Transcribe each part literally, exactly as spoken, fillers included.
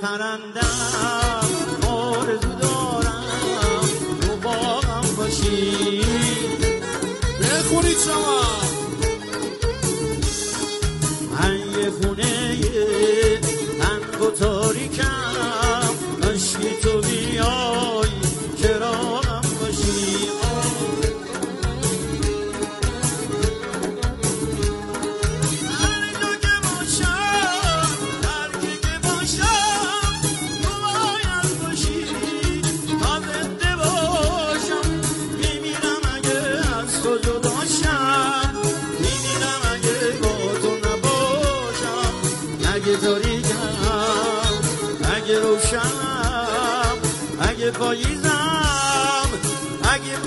پرندم آرزو دارم تو باغم باشی. بخونید شما. من یه خونه تنگ و تاریکم، عشقی تو بیای چراغم باشی. اگه روشنم، اگه پاییزم، اگه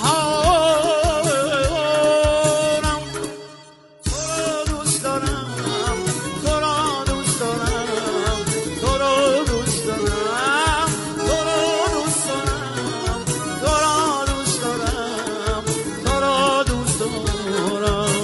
بهارم، تو رو دوست دارم، تو رو دوست دارم، تو رو دوست دارم، تو رو دوست دارم، تو رو دوست دارم، تو رو دوست دارم.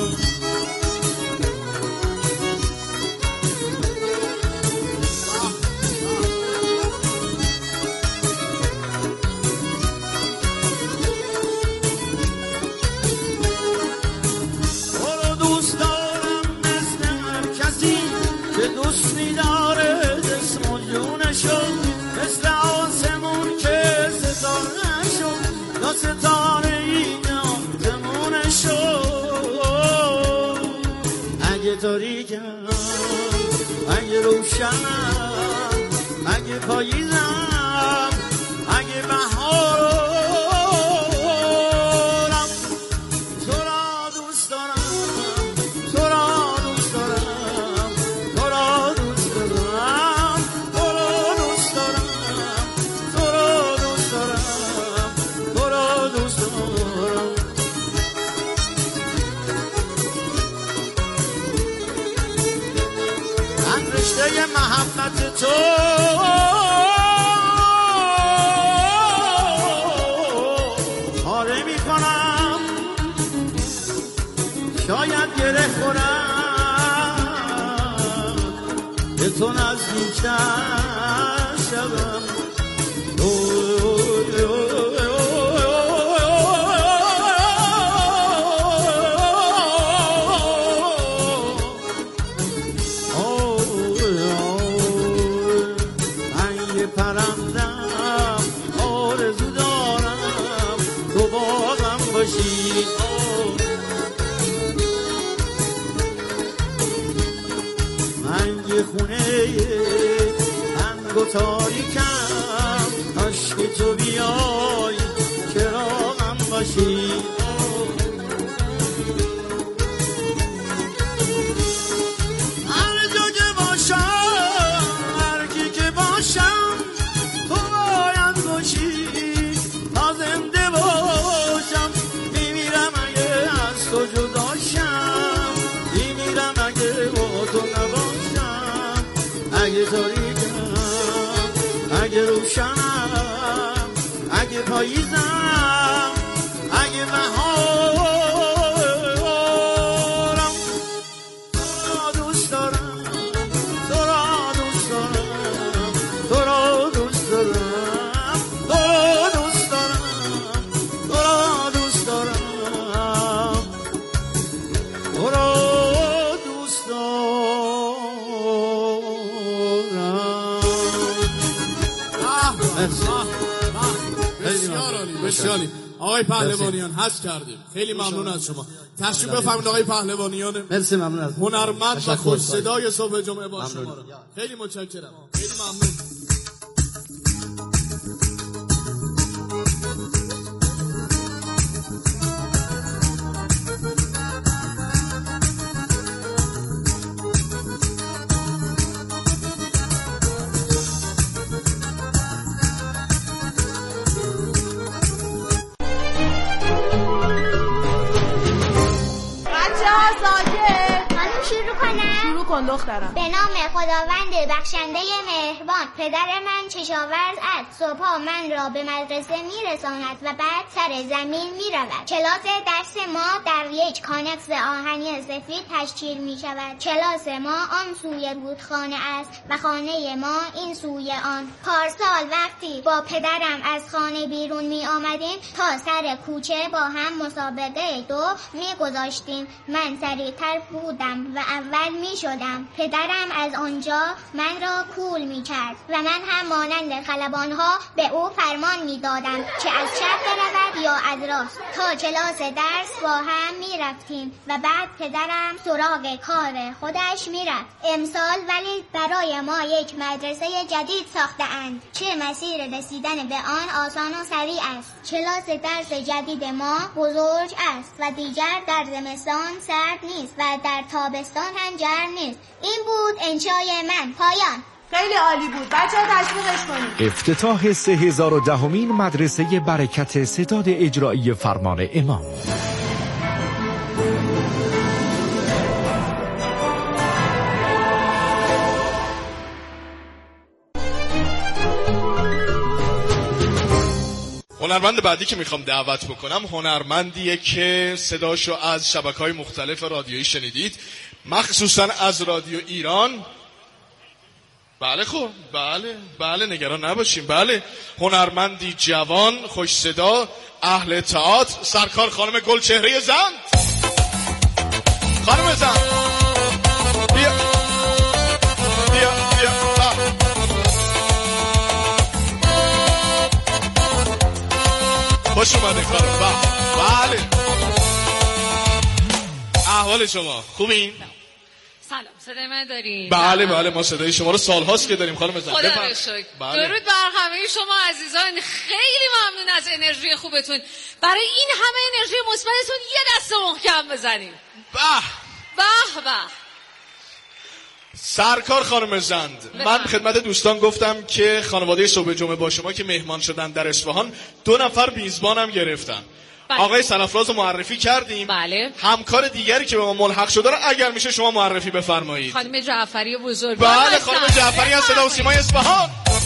دوست می‌داره جسم و جونشو، مثل آسمون که ستاره شد، یا ستاره اینجا زمونشو. اگه تاریکم، اگه روشنم، اگه پاییزم، اگه بهارم، تو را دوست دارم، تو را دوست دارم، تو را دوست دارم، تو را دوست دارم، تو را دوست دارم، تو را دوست دارم. من رشته محبت تو پاره میکنم، شاید گره خورم، به تو نزدیکتر شدم. من یه پرندم آرزو دارم تو باغم باشی. من یه خونه تنگ و تاریکم، عشق تو بیای چراغم باشی. هر جا که باشم، هر کی که باشم، تو باید باشی. تا زنده باشم میمیرم اگه از تو جداشم، میمیرم اگه با تو نباشم. اگه تاریکم، اگه روشنم، اگه پاییزم، اگه بهارم، تو را دوست دارم، تو را دوست دارم، تو را دوست دارم، تو را دوست دارم، تو را دوست دارم، تو را دوست دارم. بسیار عالی، بسیار عالی. آقای پهلوانیان هست کردیم. خیلی ممنون از شما. تشریف بفرمایید آقای پهلوانیان. مرسی، ممنون از هنرمند و خوش صدای صبح جمعه با شما رو. خیلی متشکرم. خیلی ممنون. کن دخترم. به نام خداوند بخشنده مهربان. پدر من کشاورز است. صبحا من را به مدرسه میرساند و بعد سر زمین میرود. کلاس درس ما در یک کانکس آهنی سفید تشکیل می شود. کلاس ما آن سوی رودخانه است و خانه ما این سوی آن. پارسال وقتی با پدرم از خانه بیرون می آمدیم تا سر کوچه با هم مسابقه دو می گذاشتیم. من سریعتر بودم و اول می شدم. پدرم از آنجا من را کول می کرد و من هم مانند خلبانها به او فرمان می دادم که از چپ برود یا از راست. تا کلاس درس با هم می رفتیم و بعد پدرم سراغ کار خودش می رفت. امسال ولی برای ما یک مدرسه جدید ساخته اند که مسیر رسیدن به آن آسان و سریع است. کلاس درس جدید ما بزرگ است و دیگر در زمستان سرد نیست و در تابستان هم گرم نیست. این بود انشای من. پایان. خیلی عالی بود. بچه‌ها تشویقش کنید. افتتاح سه هزار و دهمین مدرسه برکت ستاد اجرایی فرمان امام. هنرمند بعدی که میخوام دعوت بکنم هنرمندیه که صداشو از شبکه‌های مختلف رادیویی شنیدید، مخصوصا از رادیو ایران. بله خب بله بله نگران نباشیم. بله هنرمندی جوان خوش صدا، اهل تئاتر، سرکار خانم گلچهره زند. خانم زند بیا بیا بیا خوش اومده خانم. بله احوال شما خوبین؟ سلام، صدای من دارین؟ بله بله ما صدای شما رو سال هاست که داریم خانم زند. خدا رو شکر. بله. درود بر همه شما عزیزان، خیلی ممنون از انرژی خوبتون. برای این همه انرژی مثبتتون یه دست محکم بزنیم. به به به. سرکار خانم زند، من خدمت دوستان گفتم که خانواده صبح جمعه با شما که مهمان شدن در اصفهان دو نفر میزبانم گرفتن. بله. آقای سنفراز رو معرفی کردیم. بله. همکار دیگری که به ما ملحق شده رو اگر میشه شما معرفی بفرمایید. خانم جعفری بزرگ. بله خانم جعفری از صدا و سیمای اصفهان.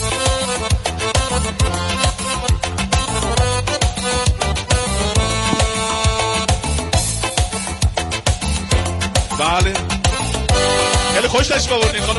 بله خیلی خوش تشریف آوردین خانم.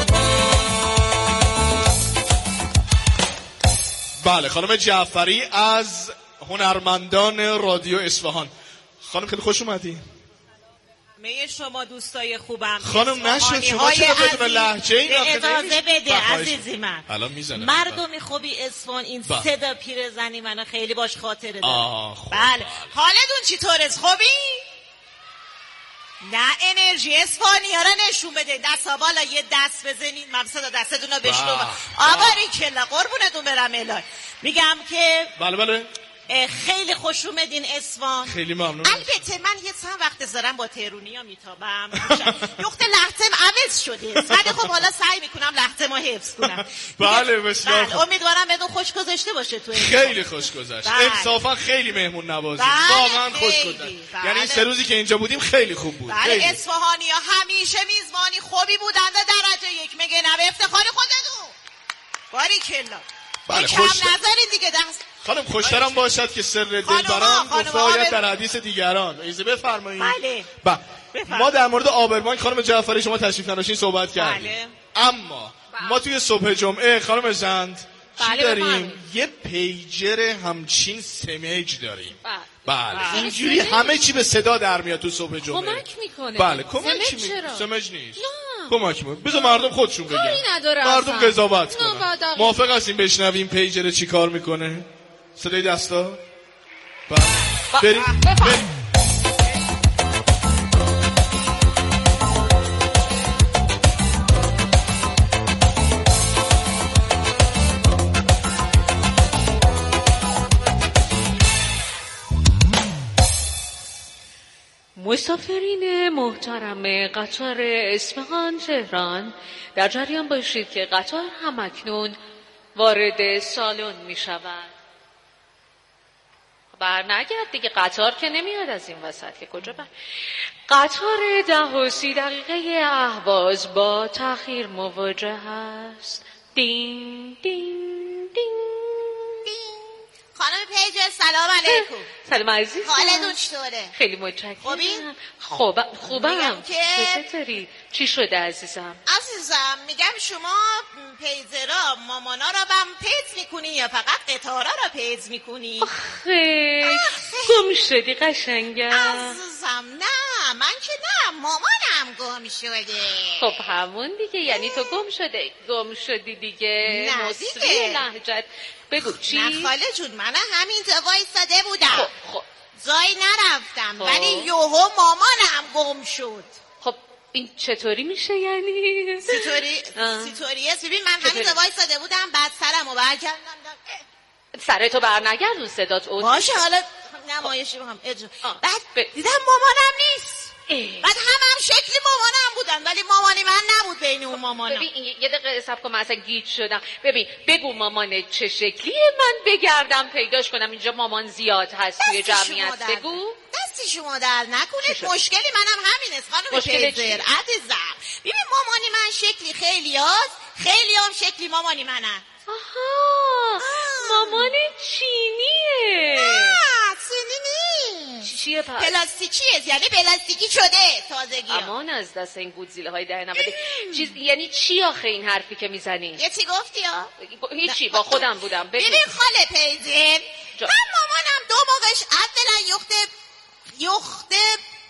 بله خانم جعفری از هنرمندان رادیو اصفهان. خانم خیلی خوش اومدین. همه شما دوستای خوبم. خانم نشد شما چرا بدون لهجه این اجازه بده عزیزی من. الان میزنه مردم خوبی اصفهان این با. صدا پیرزنی منو خیلی باش خاطره دارم. آه بله حالتون چطوره؟ خوبی؟ نه انرژی اصفهانی ها را نشون بده. دستا بالا یه دست بزنین من صدا دستتون رو بشنوم. آباری کلا قربونتون برم الهی. میگم که بله بله خیلی خوش اومدین اصفهان. خیلی ممنون. البته من یه چند وقت دارم با تهرونیا میتابم. یخت لهجه‌م عوض شده ولی خب حالا سعی میکنم لهجه‌مو حفظ کنم. بله بسیار بله امیدوارم بهتون خوش گذشته باشه تو. خیلی خوش گذشت. انصافا خیلی مهمون نوازی. واقعا خوش گذشت. یعنی این سه روزی که اینجا بودیم خیلی خوب بود. بله اصفهانی‌ها همیشه میزبانی خوبی بودن و درجه یک میگه نه افتخار خودتون. باریکلا. بله خوش نظری دیگه دست. خانم خوشترم باشد که سر دلبران گفته آید در حدیث دیگران. ایزه بفرمایید. بله. ما در مورد آبربانک خانم جعفری شما تشریف نداشتین صحبت کردیم. بله. اما بله. ما توی صبح جمعه خانم زند چی بله داریم؟ بله. یه پیجر همچین سمیج داریم. بله. بله. بله. اینجوری همه چی به صدا در میاد تو صبح جمعه. کمک میکنه. بله کمک میکنه. سمج نیست. نه. کمک میکنه. بذار مردم خودشون بگن. مردم قضاوت کنن. موافق هستین بشنویم پیجر چی کار میکنه؟ صدای دستا؟ بله. بریم. بریم. مسافرین محترم قطار اصفهان تهران در جریان باشید که قطار همکنون وارد سالن می شود. بر نگرد دیگه، قطار که نمیاد از این وسط که کجا بر. قطار ده و سی دقیقه اهواز با تأخیر مواجه است. دین دین دین. خانم پیجر سلام علیکم. سلام عزیزم. حالتون چطوره؟ خیلی متشکرم. خوبی؟ خوب خوبم. میگم که چطوری؟ چی شده عزیزم؟ عزیزم میگم شما پیزرا مامانا را هم پیز میکنی یا فقط قطارا را پیز میکنی؟ آخه گم شدی قشنگم. عزیزم نه من که نه، مامانم گم شده. خب همون دیگه، یعنی تو گم شده گم شدی دیگه. نه دیگه لهجت بگو چی؟ نه خاله جون من همینجا وایساده بودم. خب خب جایی نرفتم، خب. ولی یوهو مامانم گم شد. خب این چطوری میشه یعنی؟ چطوری؟ چطوریه؟ ببین من همینجا وایساده بودم، بعد سرمو برگردم. سرتو بر نگردون، صدات اون باشه حالا نمایشی هم اجرا. بعد ب... دیدم مامانم نیست. اه. بعد هم هم شکلی مامانم بودن ولی مامانی من نبود بین اون مامانا. ببین یه دقیقه صبر کن، من اصلا گیج شدم. ببین بگو مامان چه شکلیه، من بگردم پیداش کنم. اینجا مامان زیاد هست توی جمعیت. بگو. دستی شما در نکنید، مشکلی منم همینه خانم پیزر عزیزم. ببین مامانی من شکلی خیلی هست، خیلی هم شکلی مامانی منم. آها مامان چینیه. نه چینی نیست. چیه پس؟ پلاستیکیه، یعنی پلاستیکی شده تازگی. امان از دست این گودزیله های ده نوده. چیز یعنی چی آخه این حرفی که میزنی؟ یه چی گفتی ها؟ هیچی، با خودم بودم. ببین خاله پیزر من مامانم دو موقعش اولا یخته یخته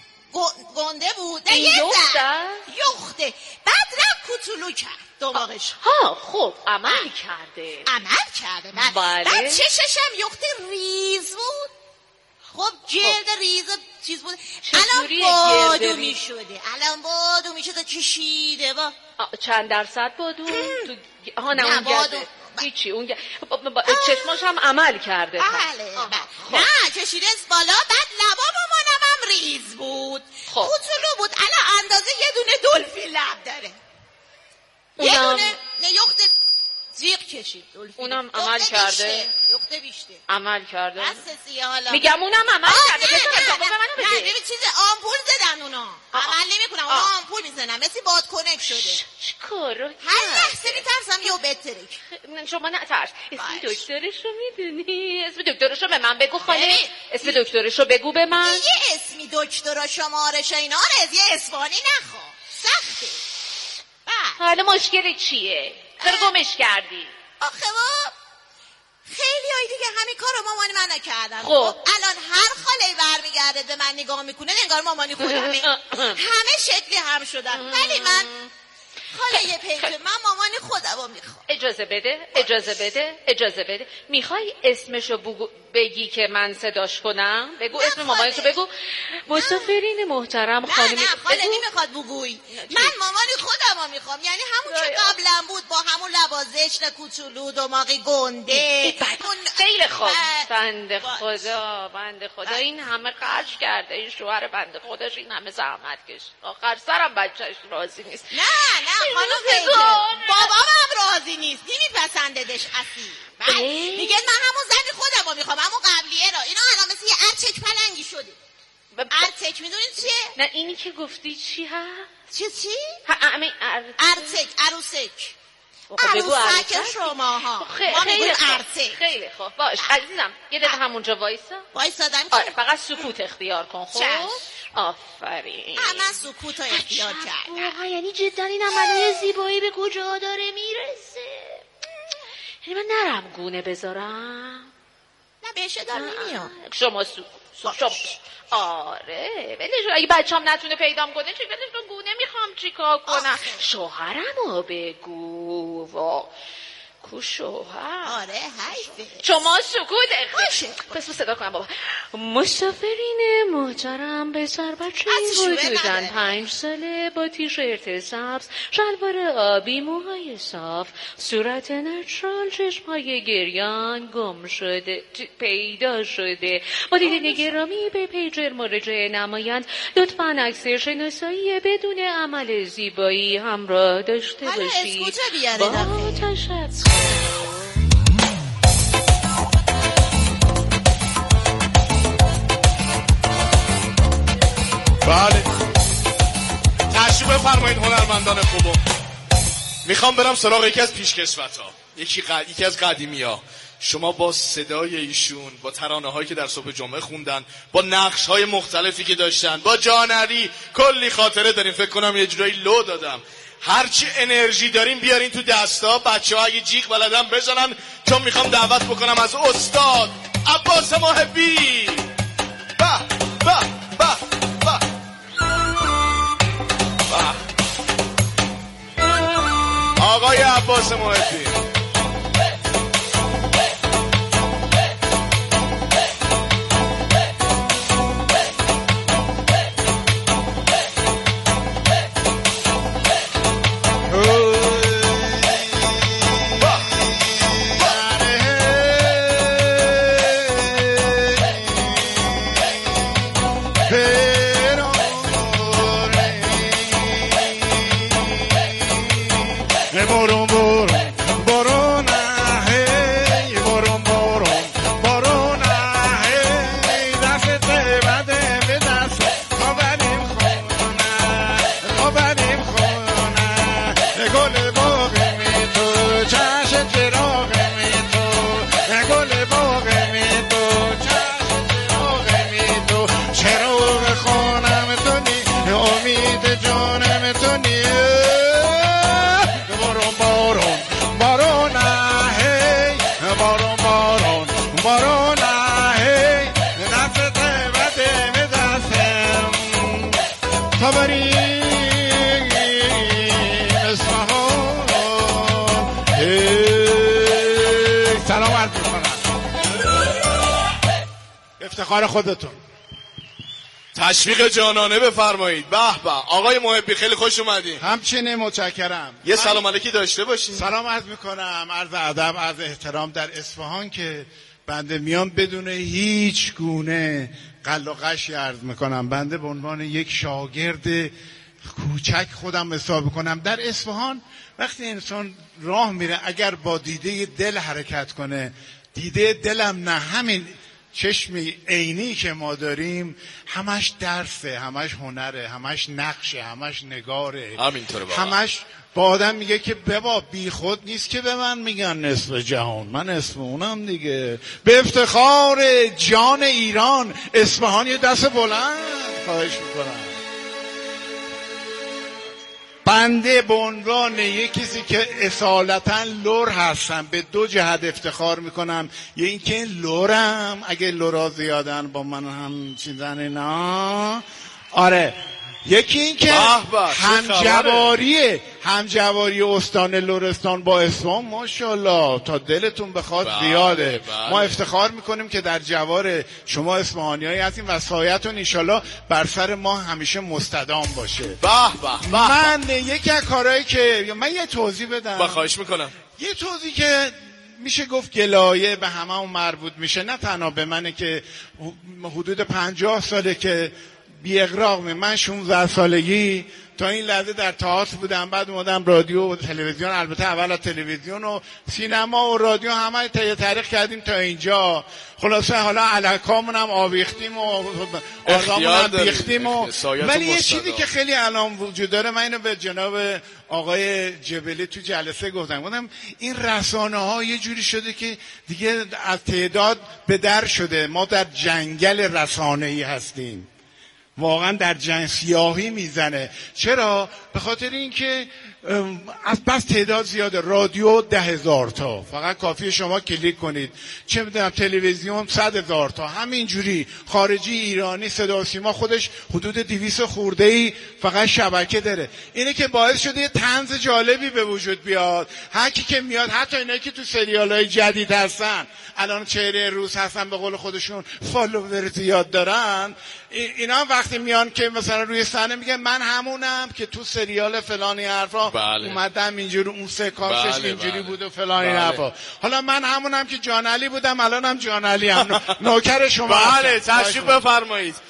گنده بود. این یخته؟ یخته بعد رفت کوچولو کرد دو موقعش. ها خب عمل کرده. عمل کرده بعد, بله. بعد چششم یخته ریز بود. خب جلد خب. ریز چیز بود. الان بادو می شده، الان بادو می شده کشیده با چند درصد بادو؟ تو... آها نه اون گرده هیچی اون گ... چشماش هم عمل کرده. بله خب. نه کشیده از بالا، بعد لبا مامانم هم ریز بود. خب کوچولو بود، الان اندازه یه دونه دلفین لب داره. اونم... یه دونه نیخته زیق کشید دلفین. اونم عمل کرده. یخته بیشته عمل کرده. بسه حالا میگم اونم عمل کرده. بذارم جواب منو بده. نه ببین چیز آمپول زدن اونا. عمل نمیکنن، اونا آمپول میزنن مثل باد کنک شده. چیکارو هر لحظه میترسم یو بترک. شما نترس. اسم دکترشو میدونی؟ اسم دکترشو به من بگو خاله. اسم دکترشو بگو به من. یه اسمی دکترا شمارش اینا رو یه اسپانی نخوا. سخته. حالا مشکل چیه؟ چرا گمش کردی؟ آخه با خیلی هایی دیگه همین کار رو مامانی من نکردن. خب الان هر خاله برمیگرده به من نگاه میکنه انگار مامانی خودمه. همه شکلی هم شدن، ولی من خاله پیجه من مامانی خودمو میخوام. اجازه بده اجازه بده اجازه بده. میخوای اسمشو بگو بگی که من صداش کنم؟ بگو اسم مامانتو بگو. مسافرین محترم خانم. نه نه خاله نمیخواد بگوی. من مامانی خودمو میخوام، یعنی همون که قبلا بود با همون لبازش کوچولو دماغی گنده. خیلی خوب. بنده خدا بنده خدا این همه خرج کرده این شوهر بنده خودش، این همه زحمت کشید، آخر سرم بچهش راضی نیست. نه نه خانم پیجه بابام راضی نیست، نمیپسنددش اصیل. میگه من همون زنی خودمو میخوام، همون قبلیه را. اینا الان مثل یه ارچک پلنگی شده. ارچک میدونید چیه؟ نه اینی که گفتی چی هست؟ چی چی؟ ارچک عروسک. عروسک شماها ما میگیم ارچک. خیلی خوب باش عزیزم، یه دقیقه همونجا وایسا. وایسادم آره فقط سکوت اختیار کن. خب آفرین. من سکوت رو اختیار کردم. یعنی جدا این عملای زیبایی به کجا داره میرسه؟ یعنی من نرم گونه بذارم؟ نه بهش دار نمیاد. شما سکوت شما آره ولش اگه بچه‌ام نتونه پیدام کنه چی ولش تو گونه میخوام چیکار کنم؟ شوهرمو بگو. وا کو شوهر. آره حیفه. شما سکوت اختیار. پس صدا کنم بابا. مسافرین محترم به سر بچه حدوداً پنج ساله با تیشرت سبز، شلوار آبی، موهای صاف، صورت نچرال، چشمهای گریان گم شده پیدا شده. با دیدن گرامی به پیجر مراجعه نمایند. لطفاً عکس شناسایی بدون عمل زیبایی همراه داشته باشید. با تشکر. بله تشریف بفرمایید هنرمندان خوبم. میخوام برم سراغ یکی از پیشکسوت‌ها، یکی قد... یکی از قدیمی‌ها. شما با صدای ایشون، با ترانه هایی که در صبح جمعه خوندن، با نقش های مختلفی که داشتن، با جان علی کلی خاطره داریم. فکر کنم یه جورایی لو دادم. هرچی انرژی داریم بیارین تو دستا. بچه ها اگه جیغ بلدن بزنن، چون میخوام دعوت بکنم از استاد عباس محبی. به به به به به آقای عباس محبی. افتخار خودتون. تشویق جانانه بفرمایید. به به آقای محبی خیلی خوش اومدین. همچنین متشکرم. یه سلام علیکی داشته باشین. سلام عرض میکنم، عرض ادب، عرض احترام. در اصفهان که بنده میام بدون هیچ گونه قل و قشی عرض میکنم. بنده به عنوان یک شاگرد کوچک خودم حساب کنم. در اصفهان وقتی انسان راه میره اگر با دیده دل حرکت کنه، دیده دلم نه همین چشمی عینی که ما داریم، همش درسه، همش هنره، همش نقشه، همش نگاره، همینطوره بابا. همش با آدم میگه که بابا بی خود نیست که به من میگن نصف جهان، من اسم اونم دیگه. به افتخار جان ایران اصفهان یه دست بلند خواهش میکنم. بنده به عنوان یک کسی که اصالتا لور هستم به دو جهت افتخار میکنم. یه این که لورم، اگه لورا زیادن با من هم چیزن اینا، آره. یکی این که همجواری همجواری استان لرستان با اصفهان ماشاءالله تا دلتون بخواد زیاده. بله. ما افتخار میکنیم که در جوار شما اصفهانیایی هستیم و سایتون انشالله بر سر ما همیشه مستدام باشه. به به من یکی از کارهایی که من یه توضیح بدم. با خواهش میکنم. یه توضیح که میشه گفت گلایه به همه هم مربوط میشه، نه تنها به منه که حدود پنجاه ساله که بی اغراق می. من شانزده سالگی تا این لحظه در تئاتر بودم، بعد اومدم رادیو و تلویزیون، البته اول از تلویزیون و سینما و رادیو همه طی تاریخ کردیم تا اینجا. خلاصه حالا علکامون هم آویختیم و آزامون هم بیختیم و ولی یه چیزی که خیلی الان وجود داره، من اینو به جناب آقای جبلی تو جلسه گفتم، گفتم این رسانه ها یه جوری شده که دیگه از تعداد به در شده. ما در جنگل رسانه‌ای هستیم، واقعا در جنگ سیاهی میزنه. چرا؟ به خاطر اینکه از بس تعداد زیاده. رادیو ده هزار تا، فقط کافیه شما کلیک کنید. چه میدونم تلویزیون صد هزار تا، همینجوری. خارجی ایرانی صدا و سیما خودش حدود دویست خورده ای فقط شبکه داره. اینه که باعث شده یه طنز جالبی به وجود بیاد. هر کی که میاد، حتی اینایی که تو سریال‌های جدید هستن، الان چهره روز هستن، به قول خودشون فالوور زیاد دارن، اینا وقتی میان که مثلا روی صحنه میگن من همونم که تو سریال فلانی حرفا بله. اومدم اینجوری، اون سکانسش بله اینجوری بله. بود و فلانی بله. حرفا. حالا من همونم که جان علی بودم، الانم جان علی هم نوکر شما. بله تشریف بفرمایید.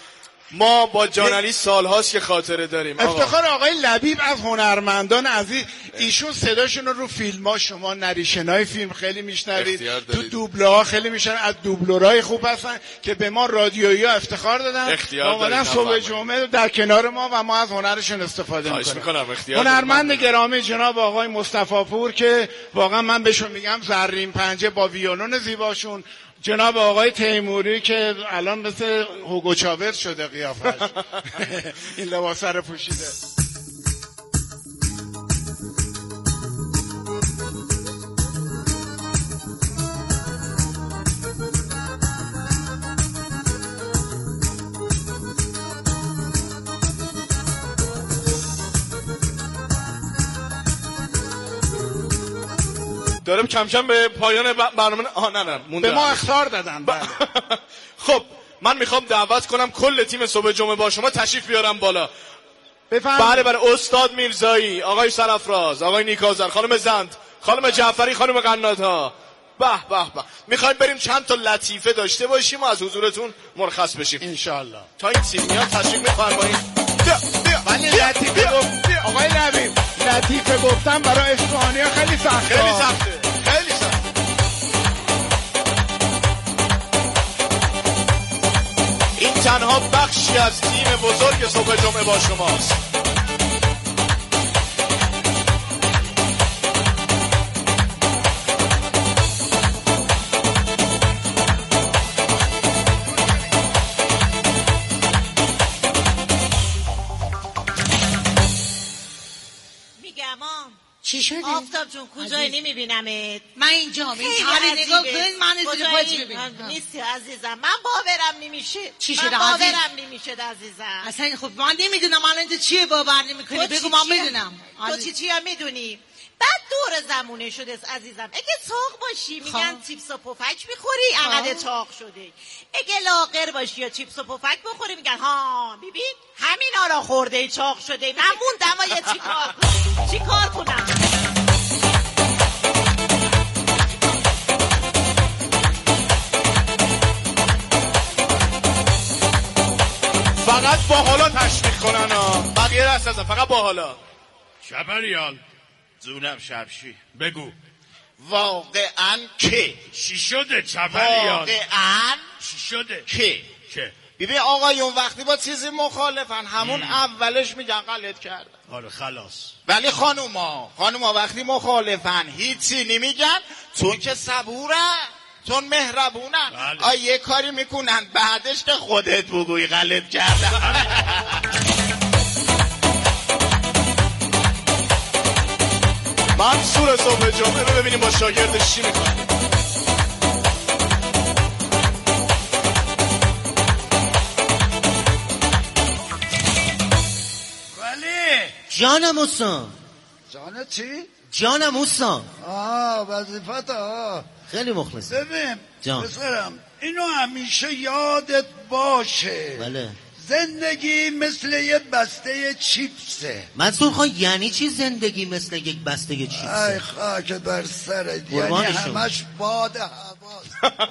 ما با جانعلی سالهاست که خاطره داریم. افتخار آقای لبیب از هنرمندان عزیز، ایشون صداشون رو رو فیلم ها شما نریشنای فیلم خیلی میشنوید، تو دوبله ها خیلی میشنن، از دوبلورای خوب هستن که به ما رادیویی ها افتخار دادن، اومدن صبح جمعه در کنار ما و ما از هنرشون استفاده میکنیم. هنرمند گرامی جناب آقای مصطفی پور که واقعا من بهشون میگم زرین پنجه با ویولون زیباشون، جناب آقای تیموری که الان مثل هوگو چاوز شده قیافش این لباس رو پوشیده. دارم کم کم به پایان برنامه آه نه نه مونده به ما اخطار دادن. بله. خب من میخوام دعوت کنم کل تیم صبح جمعه با شما تشریف بیارم بالا. بفرمایید. بله بله، استاد میرزایی، آقای سرافراز، آقای نیکازر، خانم زند، خانم جعفری، خانم قنات‌ها. به به به. میخوایم بریم چند تا لطیفه داشته باشیم و از حضورتون مرخص بشیم ان شاء الله. تا این سینیا تشریف می‌فرمایید. ولی لطیفه گفت آقای لبیب، لطیفه گفتم برای اصفهانی‌ها خیلی سخته. خیلی سخته. خیلی سخته. این تنها بخشی از تیم بزرگ صبح جمعه با شماست. چی شده؟ آفتاب جون کجایی نمیبینمت؟ من اینجا میتونی نگاه کنید، من از دیگه پاچی ببینم. نیستی عزیزم، من باورم نمیشه. چی شده من باورم نمیشه عزیزم. اصلا خب من نمیدونم الان تو چیه باور نمیکنی، بگو من میدونم. تو چی چی هم میدونی؟ بعد دور زمونه شده عزیزم، اگه چاق باشی میگن چیپس و پفک میخوری انقدر چاق شده، اگه لاغر باشی یا چیپس و پفک بخوری میگن ها ببین همینا را خورده چاق شده. من موندم و یه چیکار کنم چیکار کنم فقط با حالا تشویق کنن ها، بقیه را اساسا فقط با حالا. شبریال زونم شبشی بگو واقعا که چی شده چبریال؟ واقعا چی شده که که ببین آقایون وقتی با چیزی مخالفن همون ام. اولش میگن غلط کردن. آره خلاص. ولی خانوما خانوما وقتی مخالفن هیچی نمیگن چون که صبورن، چون مهربونن. بله. آ یه کاری میکنن بعدش که خودت بگوی غلط کردن. منصور صبح جمعه رو ببینیم با شاگردش چی میکنه. ولی جانم استان. جان چی؟ جانم استان. آه وظیفت ها. خیلی مخلص. ببین جان بسرم اینو همیشه یادت باشه. بله. زندگی مثل یه بسته چیپسه. منصور خان یعنی چی زندگی مثل یک بسته چیپسه؟ ای خاک بر سرت، یعنی همش باد هواست.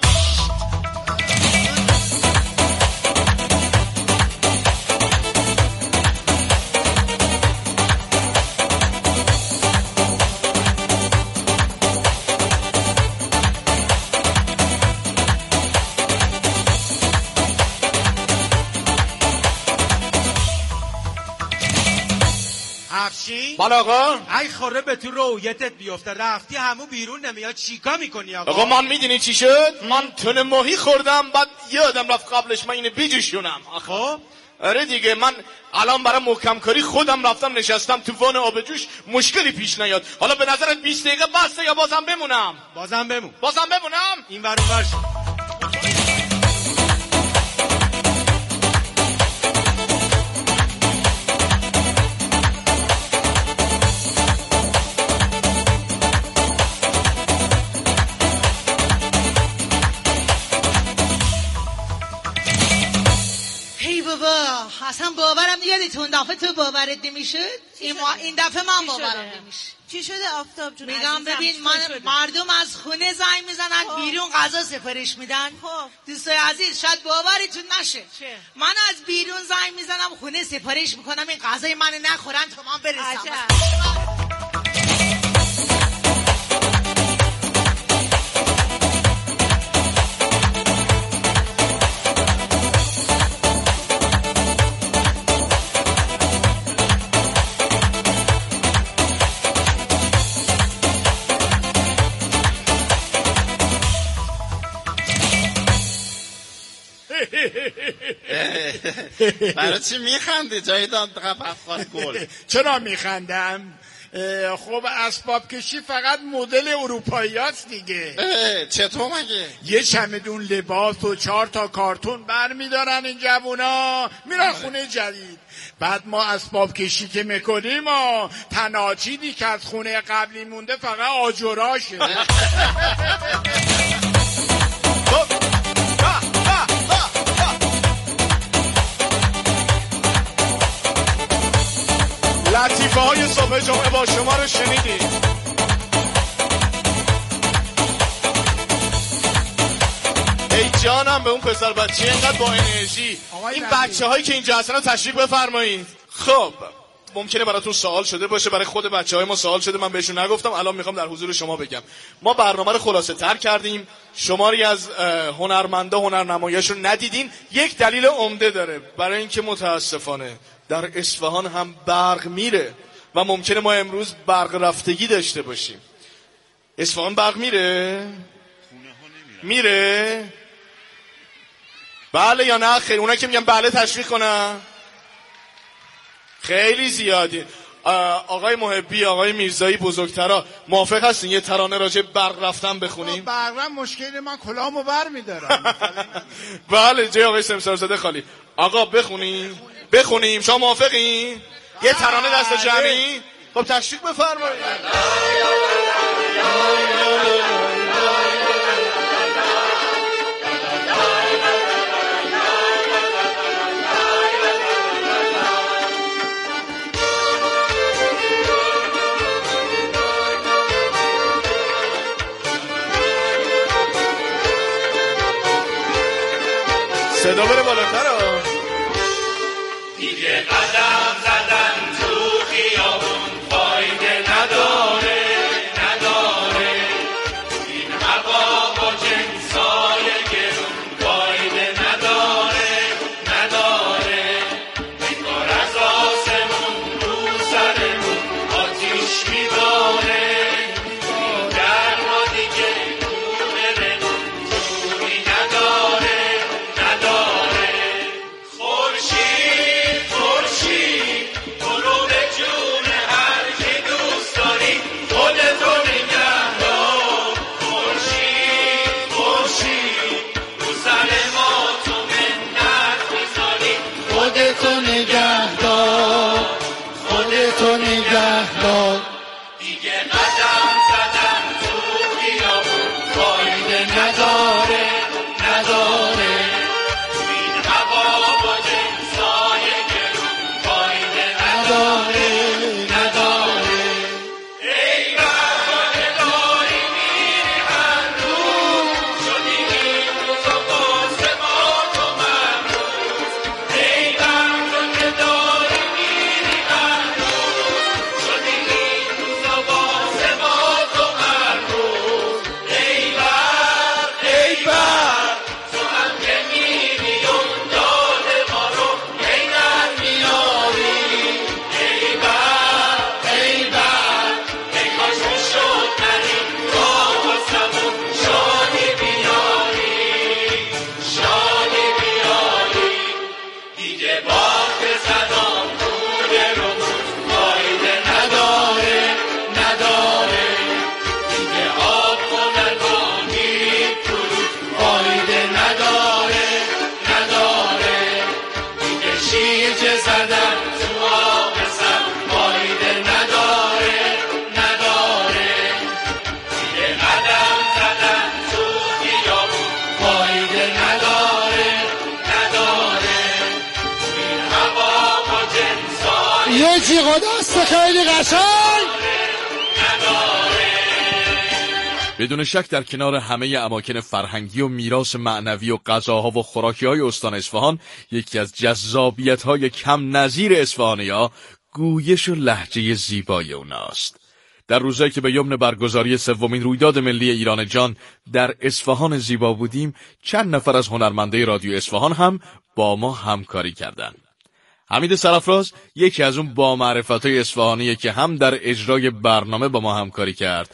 بله آقا. ای خوره به تو رویتت بیفته، رفتی همو بیرون نمیاد چیکار میکنی آقا؟ آقا من میدونی چی شد؟ من تون ماهی خوردم بعد یادم رفت قبلش من اینو بجوشونم. خب آره دیگه من الان برای محکم کاری خودم رفتم نشستم تو وان آب جوش، مشکلی پیش نیاد. حالا به نظرت بیست دقیقه بسته یا بازم بمونم؟ بازم بمون. بازم بمونم؟ این ور اون ور شو. اصلا باورم یادتون دفعه تو باورت نمیشد، این, این دفعه من باورم نمیشه. چی شده آفتاب جون؟ میگم ببین من مردم از خونه زنگ میزنن بیرون غذا سفارش میدن. خب دوستای عزیز شاید باورتون نشه چه؟ من از بیرون زنگ میزنم خونه سفارش میکنم این غذای من نخورن تا من برسم. برای چی میخندی جایدان قفقان گل؟ چرا میخندم؟ خب اسباب کشی فقط مدل اروپایی هست دیگه. چطور مگه؟ یه چمدون لباس و چهار تا کارتون بر میدارن این جوونا میرن خونه جدید. بعد ما اسباب کشی که میکنیم و تناچیدی که از خونه قبلی مونده فقط آجراشه. لطیفه های صبح جمعه با شما رو شنیدید. ای جانم به اون پسر بچه اینقدر با انرژی. این بچه هایی که اینجا هستن رو تشریف بفرمایید. خب ممکنه براتون سوال شده باشه، برای خود بچه های ما سوال شده، من بهشون نگفتم، الان میخوام در حضور شما بگم. ما برنامه رو خلاصه تر کردیم، شماری از هنرمندا هنرنمایی‌اش رو ندیدین. یک دلیل عمده داره، برای اینکه متاسفانه در اصفهان هم برق میره و ممکنه ما امروز برق رفتگی داشته باشیم. اصفهان برق میره؟ میره؟ بله یا نه؟ خیلی اونا که میگن بله تشویق کنن. خیلی زیادی. آقای محبی، آقای میرزایی، بزرگترا موافق هستین یه ترانه راجع برق رفتن بخونیم؟ برق مشکل من کلامو بر میدارم. بله جای آقای سمسارزاده خالی. آقا بخونیم بخونیم شما موافقین؟ یه ترانه دست جمعی؟ خب تشویق بفرمایید. صدا بره بالاتر ها. دیگه قدم زدن تو خیابون فایده نداره نداره، این هوا با جنسای گرون فایده نداره نداره، انگار از آسمون رو سرمون آتیش میباره، این گرما دیگه کولرمون جوری نداره نداره. خورشید خورشید برو به جون هر کی دوست داری خودتو نگه دار. خورشید خورشید رو سر ما تو منت میذاری خودتو نگه دار خودتو نگه دار. دیگه قدم زدن تو خیابون فایده نداره نداره، این هوا با جنسای گرون فایده نداره نداره. ای برگاه داری میری هر روز شدی این روز و قاسه ما تو ممروز. ای برگاه داری میری هر روز شدی این روز و قاسه ما تو ممروز. ای برق ای برق تو هم که میری اون داد ما رو ای نمیاری. ای برق ای برق ای کاش میشد نریم تا واسمون شادی بیاری شادی بیاری. دیگه باد زدم کوله رو فایده نداره نداره، دیگه آب کنگانی فرود فایده نداره نداره، دیگه شیر که زدم تو آب سر فایده نداره نداره، دیگه قدم زدم تو خیابون فایده نداره نداره، این هوا با جنسای یه جیغ و دست خیلی قشنگ. بدون شک در کنار همه اماکن فرهنگی و میراث معنوی و غذاها و خوراکی‌های استان اصفهان، یکی از جذابیت‌های کم نظیر اصفهانی‌ها گویش و لهجه زیبای اوناست. در روزایی که به یمن برگزاری سومین رویداد ملی ایران جان در اصفهان زیبا بودیم، چند نفر از هنرمندای رادیو اصفهان هم با ما همکاری کردند. حمید سرافراز یکی از اون با معرفتای اصفهانیه که هم در اجرای برنامه با ما همکاری کرد